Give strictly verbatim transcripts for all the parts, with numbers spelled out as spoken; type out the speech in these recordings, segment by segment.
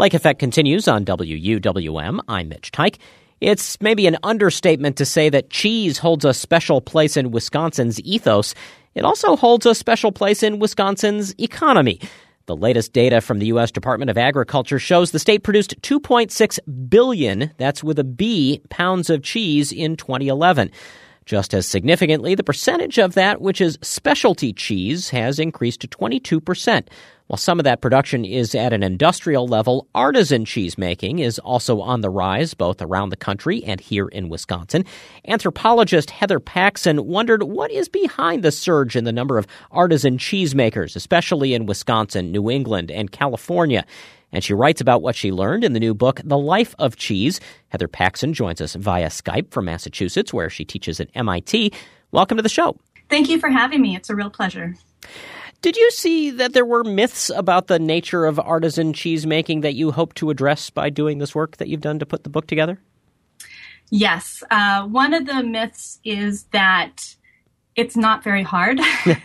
Lake Effect continues on W U W M. I'm Mitch Teich. It's maybe an understatement to say that cheese holds a special place in Wisconsin's ethos. It also holds a special place in Wisconsin's economy. The latest data from the U S Department of Agriculture shows the state produced two point six billion, that's with a B, pounds of cheese in twenty eleven. Just as significantly, the percentage of that which is specialty cheese has increased to twenty-two percent. While some of that production is at an industrial level, artisan cheese making is also on the rise, both around the country and here in Wisconsin. Anthropologist Heather Paxson wondered what is behind the surge in the number of artisan cheesemakers, especially in Wisconsin, New England, and California. And she writes about what she learned in the new book, The Life of Cheese. Heather Paxson joins us via Skype from Massachusetts, where she teaches at M I T. Welcome to the show. Thank you for having me. It's a real pleasure. Did you see that there were myths about the nature of artisan cheese making that you hope to address by doing this work that you've done to put the book together? Yes. Uh, one of the myths is that it's not very hard,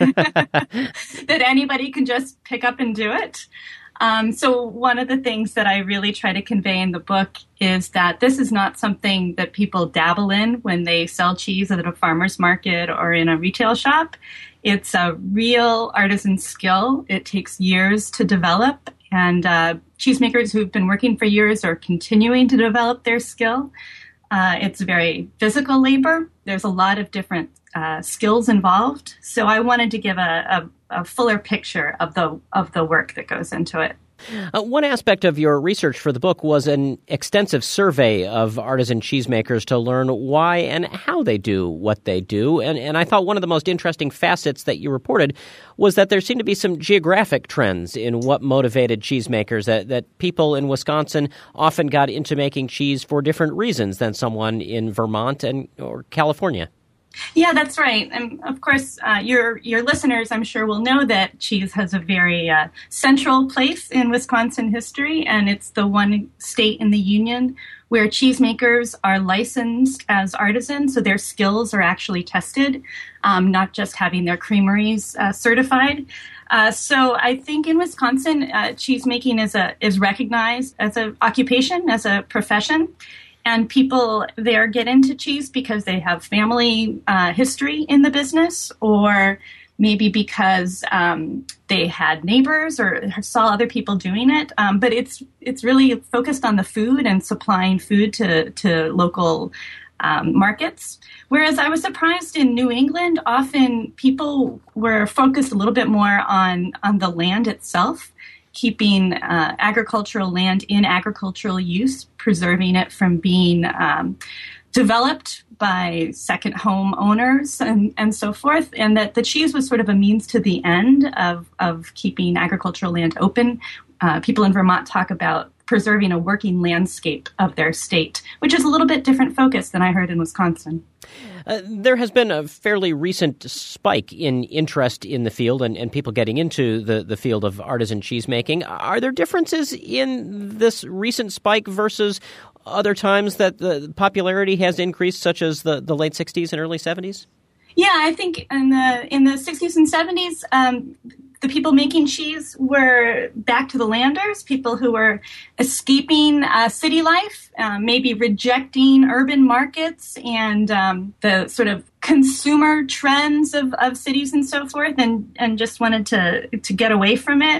that anybody can just pick up and do it. Um, so one of the things that I really try to convey in the book is that this is not something that people dabble in when they sell cheese at a farmer's market or in a retail shop. It's a real artisan skill. It takes years to develop, and uh, cheesemakers who've been working for years are continuing to develop their skill. Uh, it's very physical labor. There's a lot of different uh, skills involved. So I wanted to give a, a, a fuller picture of the of the work that goes into it. Uh, one aspect of your research for the book was an extensive survey of artisan cheesemakers to learn why and how they do what they do. And, and I thought one of the most interesting facets that you reported was that there seemed to be some geographic trends in what motivated cheesemakers, that, that people in Wisconsin often got into making cheese for different reasons than someone in Vermont and or California. Yeah, that's right. And of course, uh, your your listeners, I'm sure, will know that cheese has a very uh, central place in Wisconsin history, and it's the one state in the union where cheesemakers are licensed as artisans, so their skills are actually tested, um, not just having their creameries uh, certified. Uh, so I think in Wisconsin, uh, cheesemaking is a is recognized as an occupation, as a profession. And people there get into cheese because they have family uh, history in the business, or maybe because um, they had neighbors or saw other people doing it. Um, but it's it's really focused on the food and supplying food to, to local um, markets. Whereas I was surprised in New England, often people were focused a little bit more on, on the land itself, keeping uh, agricultural land in agricultural use, preserving it from being um, developed by second home owners and, and so forth, and that the cheese was sort of a means to the end of, of keeping agricultural land open. Uh, people in Vermont talk about preserving a working landscape of their state, which is a little bit different focus than I heard in Wisconsin. Uh, there has been a fairly recent spike in interest in the field and, and people getting into the, the field of artisan cheesemaking. Are there differences in this recent spike versus other times that the popularity has increased, such as the, the late sixties and early seventies? Yeah, I think in the in the sixties and seventies, um, the people making cheese were back to the landers, people who were escaping uh, city life, uh, maybe rejecting urban markets and um, the sort of consumer trends of, of cities and so forth, and, and just wanted to to get away from it.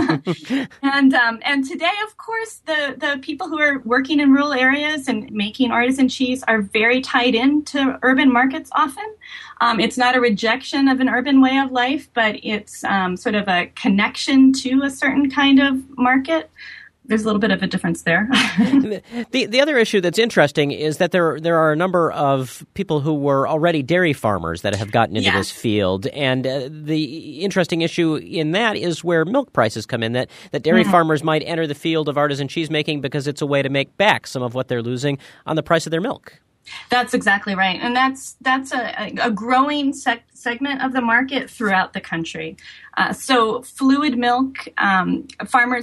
and um, and today, of course, the, the people who are working in rural areas and making artisan cheese are very tied into urban markets often. Um, it's not a rejection of an urban way of life, but it's um, sort of a connection to a certain kind of market. There's a little bit of a difference there. the the other issue that's interesting is that there there are a number of people who were already dairy farmers that have gotten into yeah. this field, and uh, the interesting issue in that is where milk prices come in. That that dairy mm-hmm. farmers might enter the field of artisan cheesemaking because it's a way to make back some of what they're losing on the price of their milk. That's exactly right. And that's that's a, a growing sec- segment of the market throughout the country. Uh, so fluid milk, um, farmers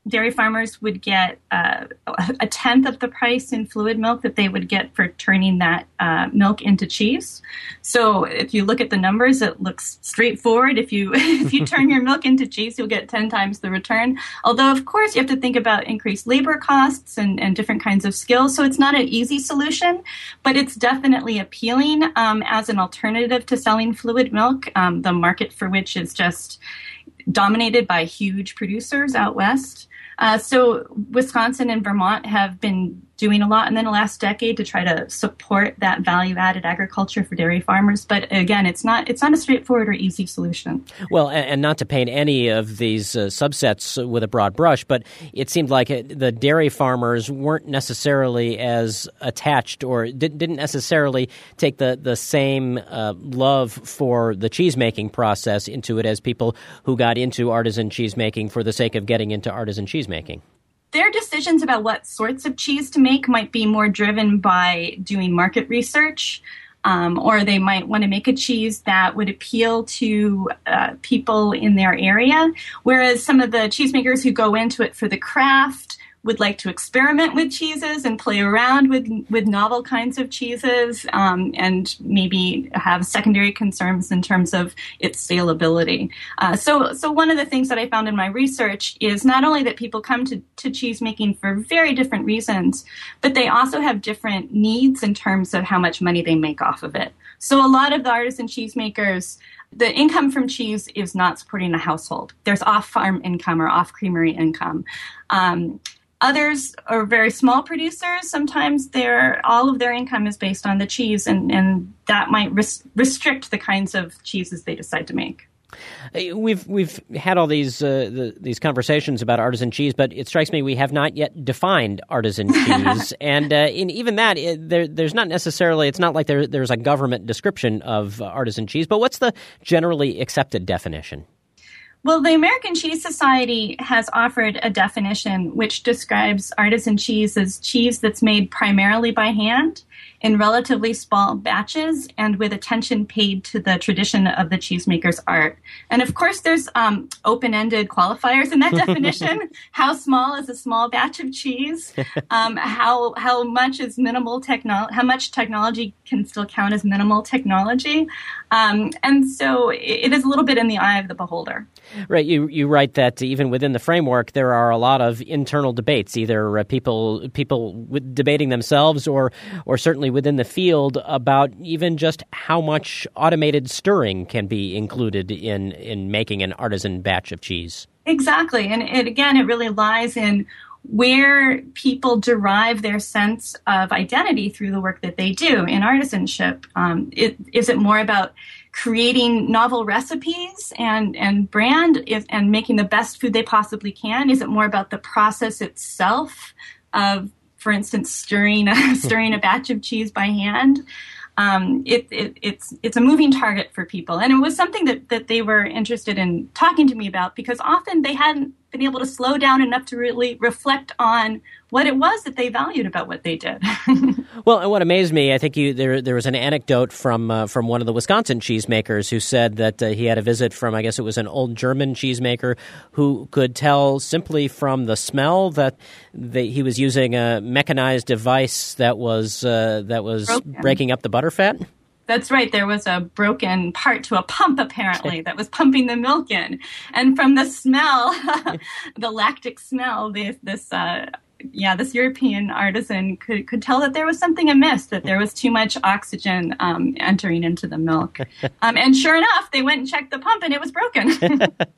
dairy farmers would get uh, a tenth of the price in fluid milk that they would get for turning that uh, milk into cheese. So if you look at the numbers, it looks straightforward. If you if you turn your milk into cheese, you'll get ten times the return. Although, of course, you have to think about increased labor costs and, and different kinds of skills. So it's not an easy solution, but it's definitely appealing um, as an alternative to selling fluid milk, um, the market for which is just dominated by huge producers out west. Uh, so Wisconsin and Vermont have been doing a lot in the last decade to try to support that value-added agriculture for dairy farmers. But again, it's not it's not a straightforward or easy solution. Well, and not to paint any of these uh, subsets with a broad brush, but it seemed like the dairy farmers weren't necessarily as attached or didn't necessarily take the, the same uh, love for the cheese-making process into it as people who got into artisan cheese-making for the sake of getting into artisan cheese-making. Their decisions about what sorts of cheese to make might be more driven by doing market research, um, or they might want to make a cheese that would appeal to uh, people in their area, whereas some of the cheesemakers who go into it for the craft would like to experiment with cheeses and play around with with novel kinds of cheeses, um, and maybe have secondary concerns in terms of its salability. Uh, so, so one of the things that I found in my research is not only that people come to, to cheese making for very different reasons, but they also have different needs in terms of how much money they make off of it. So a lot of the artisan cheesemakers, the income from cheese is not supporting a household. There's off-farm income or off-creamery income. Um, Others are very small producers. Sometimes their all of their income is based on the cheese, and, and that might res- restrict the kinds of cheeses they decide to make. We've we've had all these uh, the, these conversations about artisan cheese, but it strikes me we have not yet defined artisan cheese, and uh, in even that, it, there, there's not necessarily. It's not like there there's a government description of artisan cheese. But what's the generally accepted definition? Well, the American Cheese Society has offered a definition which describes artisan cheese as cheese that's made primarily by hand in relatively small batches and with attention paid to the tradition of the cheesemaker's art. And of course, there's um, open-ended qualifiers in that definition. How small is a small batch of cheese? Um, how how much is minimal technology? How much technology can still count as minimal technology? Um, and so it is a little bit in the eye of the beholder. Right. You you write that even within the framework, there are a lot of internal debates, either uh, people people w- debating themselves or or certainly within the field about even just how much automated stirring can be included in, in making an artisan batch of cheese. Exactly. And it, again, it really lies in where people derive their sense of identity through the work that they do in artisanship. Um, it, is it more about creating novel recipes and, and brand is, and making the best food they possibly can? Is it more about the process itself of, for instance, stirring a, stirring a batch of cheese by hand? Um, it, it, it's it's a moving target for people. And it was something that, that they were interested in talking to me about because often they hadn't been able to slow down enough to really reflect on what it was that they valued about what they did. Well, and what amazed me, I think you, there there was an anecdote from uh, from one of the Wisconsin cheesemakers who said that uh, he had a visit from, I guess it was an old German cheesemaker who could tell simply from the smell that they, he was using a mechanized device that was uh, that was Broken. breaking up the butterfat. That's right. There was a broken part to a pump, apparently, that was pumping the milk in. And from the smell, the lactic smell, this, this uh, yeah, this European artisan could, could tell that there was something amiss, that there was too much oxygen um, entering into the milk. Um, and sure enough, they went and checked the pump, and it was broken.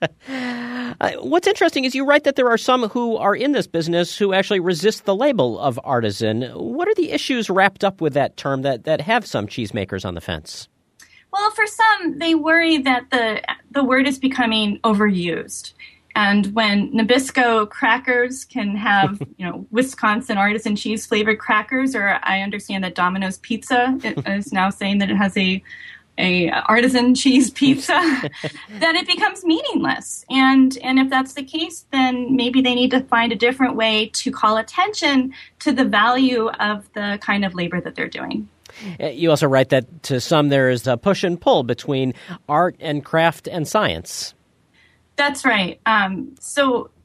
uh, what's interesting is you write that there are some who are in this business who actually resist the label of artisan. What are the issues wrapped up with that term that, that have some cheesemakers on the fence? Well, for some, they worry that the the word is becoming overused. And when Nabisco crackers can have, you know, Wisconsin artisan cheese flavored crackers, or I understand that Domino's Pizza is now saying that it has a a artisan cheese pizza, then it becomes meaningless. And and if that's the case, then maybe they need to find a different way to call attention to the value of the kind of labor that they're doing. You also write that to some there is a push and pull between art and craft and science. That's right. Um, so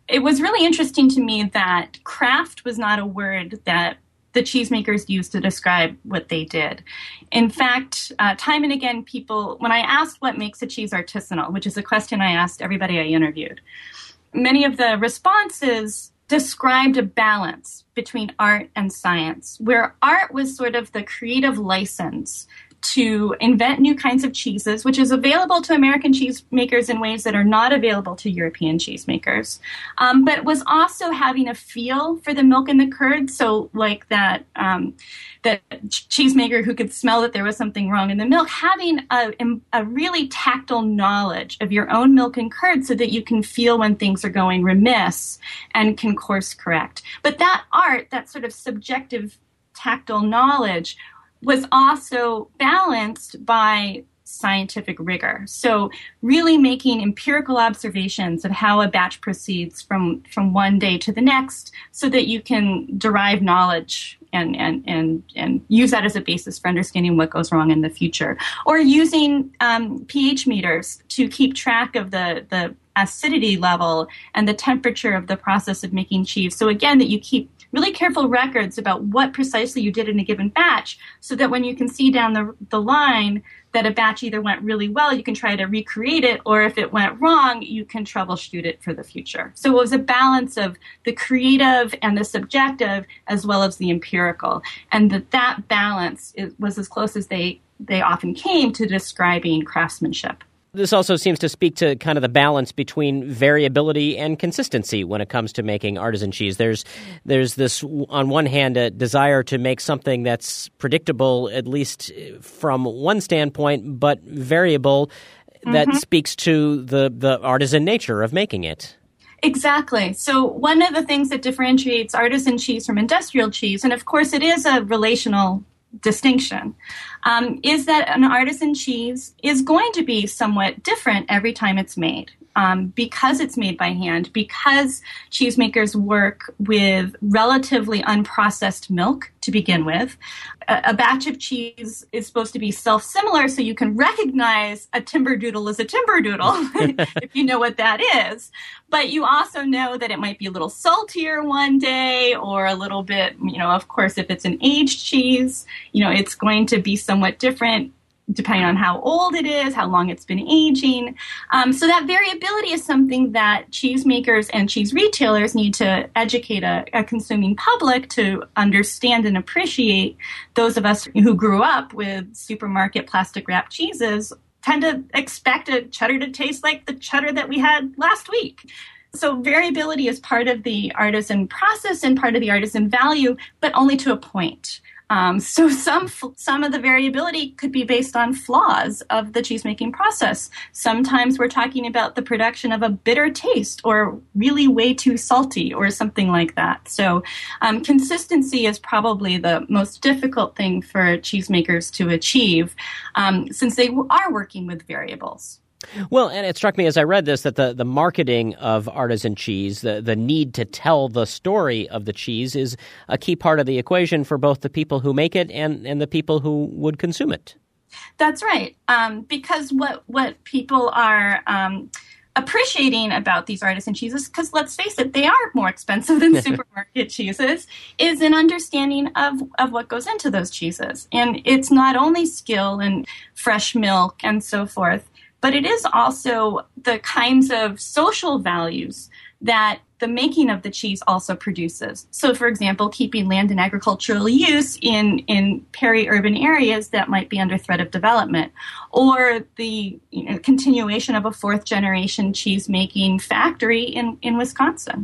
it was really interesting to me that craft was not a word that the cheesemakers used to describe what they did. In fact, uh, time and again, people, when I asked what makes a cheese artisanal, which is a question I asked everybody I interviewed, many of the responses described a balance between art and science, where art was sort of the creative license to invent new kinds of cheeses, which is available to American cheesemakers in ways that are not available to European cheesemakers, um, but was also having a feel for the milk and the curd. So like that, um, that cheesemaker who could smell that there was something wrong in the milk, having a, a really tactile knowledge of your own milk and curd so that you can feel when things are going remiss and can course correct. But that art, that sort of subjective tactile knowledge, was also balanced by scientific rigor. So really making empirical observations of how a batch proceeds from, from one day to the next so that you can derive knowledge and, and, and, and use that as a basis for understanding what goes wrong in the future. Or using um, pH meters to keep track of the, the acidity level and the temperature of the process of making cheese. So again, that you keep really careful records about what precisely you did in a given batch so that when you can see down the, the line that a batch either went really well, you can try to recreate it, or if it went wrong, you can troubleshoot it for the future. So it was a balance of the creative and the subjective as well as the empirical. And that that balance is, was as close as they, they often came to describing craftsmanship. This also seems to speak to kind of the balance between variability and consistency when it comes to making artisan cheese. There's there's this, on one hand, a desire to make something that's predictable, at least from one standpoint, but variable, that mm-hmm. speaks to the, the artisan nature of making it. Exactly. So one of the things that differentiates artisan cheese from industrial cheese, and of course it is a relational distinction, um, is that an artisan cheese is going to be somewhat different every time it's made. Um, because it's made by hand, because cheesemakers work with relatively unprocessed milk to begin with. A, a batch of cheese is supposed to be self-similar, so you can recognize a timberdoodle as a timberdoodle, if you know what that is. But you also know that it might be a little saltier one day, or a little bit, you know, of course, if it's an aged cheese, you know, it's going to be somewhat different depending on how old it is, how long it's been aging. Um, so that variability is something that cheesemakers and cheese retailers need to educate a, a consuming public to understand and appreciate. Those of us who grew up with supermarket plastic wrapped cheeses tend to expect a cheddar to taste like the cheddar that we had last week. So variability is part of the artisan process and part of the artisan value, but only to a point. Um, so some some of the variability could be based on flaws of the cheesemaking process. Sometimes we're talking about the production of a bitter taste or really way too salty or something like that. So um, consistency is probably the most difficult thing for cheesemakers to achieve um, since they are working with variables. Well, and it struck me as I read this that the, the marketing of artisan cheese, the, the need to tell the story of the cheese is a key part of the equation for both the people who make it and, and the people who would consume it. That's right. Um, because what, what people are um, appreciating about these artisan cheeses, because let's face it, they are more expensive than supermarket cheeses, is an understanding of, of what goes into those cheeses. And it's not only skill and fresh milk and so forth, but it is also the kinds of social values that the making of the cheese also produces. So, for example, keeping land in agricultural use in, in peri-urban areas that might be under threat of development, or the you know, continuation of a fourth-generation cheese-making factory in, in Wisconsin.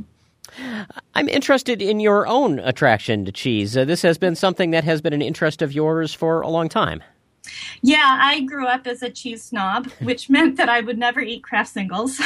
I'm interested in your own attraction to cheese. Uh, this has been something that has been an interest of yours for a long time. Yeah, I grew up as a cheese snob, which meant that I would never eat Kraft Singles.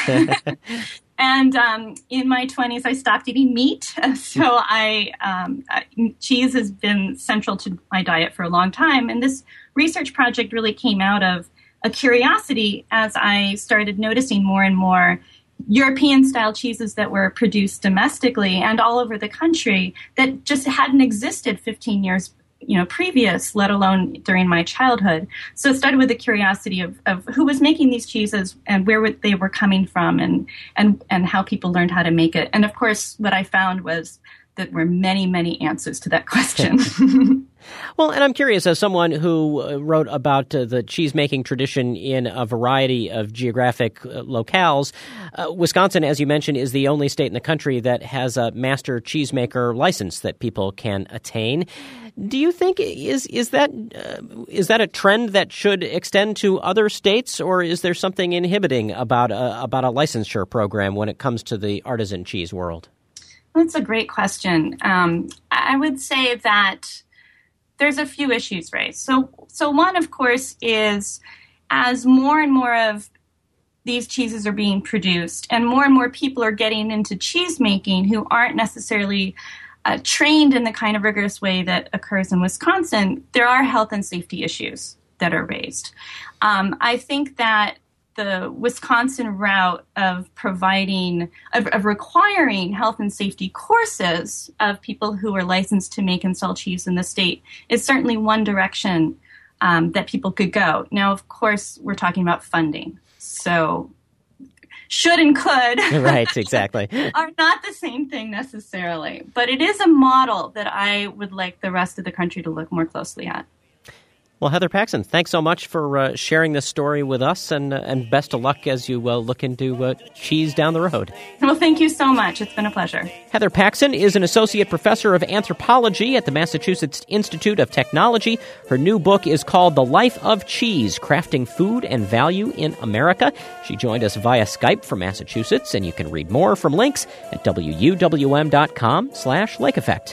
And um, in my twenties, I stopped eating meat. So I, um, I, cheese has been central to my diet for a long time. And this research project really came out of a curiosity as I started noticing more and more European-style cheeses that were produced domestically and all over the country that just hadn't existed fifteen years you know, previous, let alone during my childhood. So it started with the curiosity of, of who was making these cheeses and where they were coming from and, and, and how people learned how to make it. And of course, what I found was that were many, many answers to that question. Well, and I'm curious, as someone who wrote about uh, the cheese-making tradition in a variety of geographic uh, locales, uh, Wisconsin, as you mentioned, is the only state in the country that has a master cheesemaker license that people can attain. Do you think is is that uh, is that a trend that should extend to other states, or is there something inhibiting about a, about a licensure program when it comes to the artisan cheese world? That's a great question. Um, I would say that there's a few issues raised. So, so one, of course, is as more and more of these cheeses are being produced and more and more people are getting into cheese making who aren't necessarily uh, trained in the kind of rigorous way that occurs in Wisconsin, there are health and safety issues that are raised. Um, I think that the Wisconsin route of providing, of, of requiring health and safety courses of people who are licensed to make and sell cheese in the state is certainly one direction um, that people could go. Now, of course, we're talking about funding. So should and could right, exactly. are not the same thing necessarily. But it is a model that I would like the rest of the country to look more closely at. Well, Heather Paxson, thanks so much for uh, sharing this story with us, and uh, and best of luck as you uh, look into uh, cheese down the road. Well, thank you so much. It's been a pleasure. Heather Paxson is an associate professor of anthropology at the Massachusetts Institute of Technology. Her new book is called The Life of Cheese, Crafting Food and Value in America. She joined us via Skype from Massachusetts, and you can read more from links at W U W M dot com slash Lake Effect.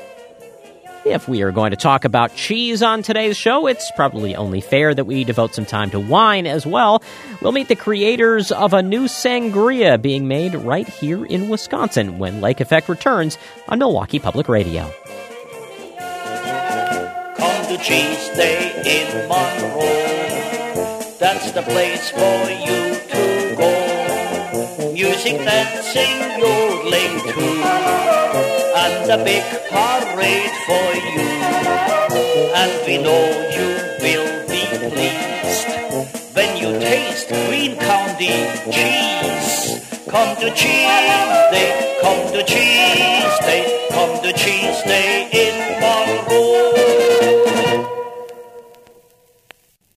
If we are going to talk about cheese on today's show, it's probably only fair that we devote some time to wine as well. We'll meet the creators of a new sangria being made right here in Wisconsin when Lake Effect returns on Milwaukee Public Radio. Come to Cheese Day in Monroe. That's the place for you to go. Music, dancing, yodeling too, and a big parade for you. And we know you will be pleased when you taste Greene County cheese. Come to Cheese Day, come to Cheese Day, come to Cheese Day